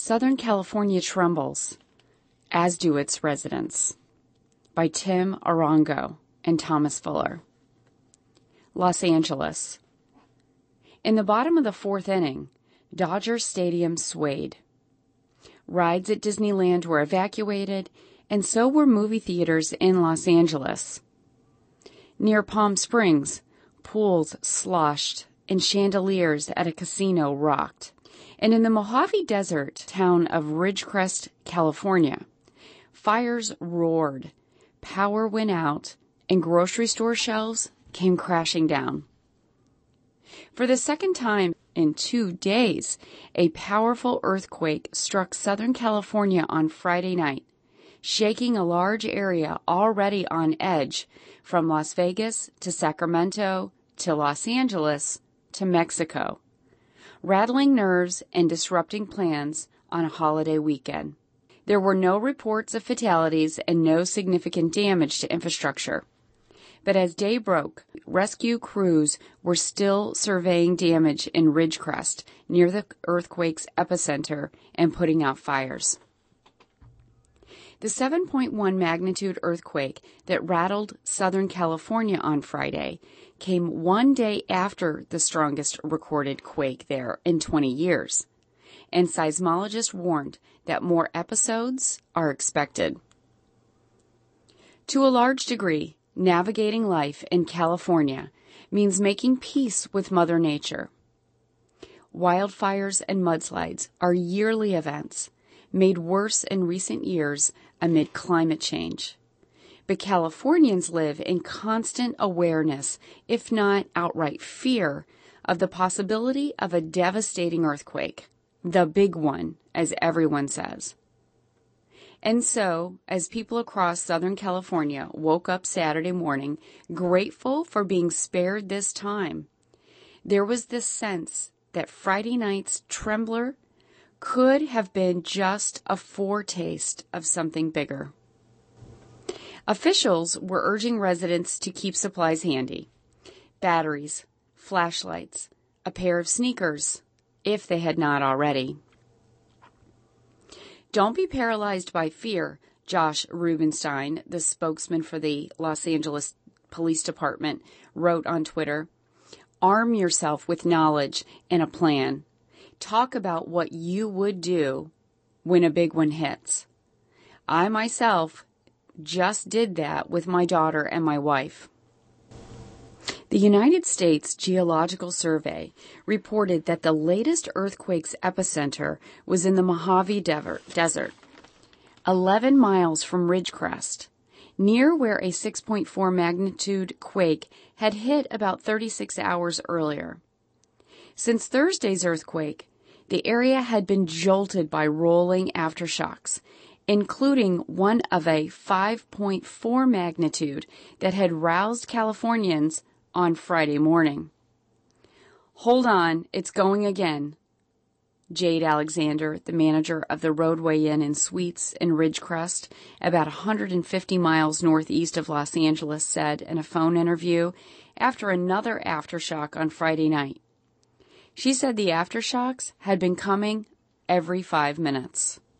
Southern California Trembles, as do its residents, by Tim Arango and Thomas Fuller. Los Angeles. In the bottom of the fourth inning, Dodger Stadium swayed. Rides at Disneyland were evacuated, and so were movie theaters in Los Angeles. Near Palm Springs, pools sloshed and chandeliers at a casino rocked. And in the Mojave Desert town of Ridgecrest, California, fires roared, power went out, and grocery store shelves came crashing down. For the second time in 2 days, a powerful earthquake struck Southern California on Friday night, shaking a large area already on edge from Las Vegas to Sacramento to Los Angeles to Mexico, rattling nerves and disrupting plans on a holiday weekend. There were no reports of fatalities and no significant damage to infrastructure. But as day broke, rescue crews were still surveying damage in Ridgecrest near the earthquake's epicenter and putting out fires. The 7.1 magnitude earthquake that rattled Southern California on Friday came 1 day after the strongest recorded quake there in 20 years, and seismologists warned that more episodes are expected. To a large degree, navigating life in California means making peace with Mother Nature. Wildfires and mudslides are yearly events, made worse in recent years amid climate change. But Californians live in constant awareness, if not outright fear, of the possibility of a devastating earthquake, the big one, as everyone says. And so, as people across Southern California woke up Saturday morning, grateful for being spared this time, there was this sense that Friday night's trembler could have been just a foretaste of something bigger. Officials were urging residents to keep supplies handy: batteries, flashlights, a pair of sneakers, if they had not already. Don't be paralyzed by fear, Josh Rubenstein, the spokesman for the Los Angeles Police Department, wrote on Twitter. Arm yourself with knowledge and a plan. Talk about what you would do when a big one hits. I myself just did that with my daughter and my wife. The United States Geological Survey reported that the latest earthquake's epicenter was in the Mojave Desert, 11 miles from Ridgecrest, near where a 6.4 magnitude quake had hit about 36 hours earlier. Since Thursday's earthquake, the area had been jolted by rolling aftershocks, including one of a 5.4 magnitude that had roused Californians on Friday morning. Hold on, it's going again, Jade Alexander, the manager of the Roadway Inn and Suites in Ridgecrest, about 150 miles northeast of Los Angeles, said in a phone interview after another aftershock on Friday night. She said the aftershocks had been coming every 5 minutes.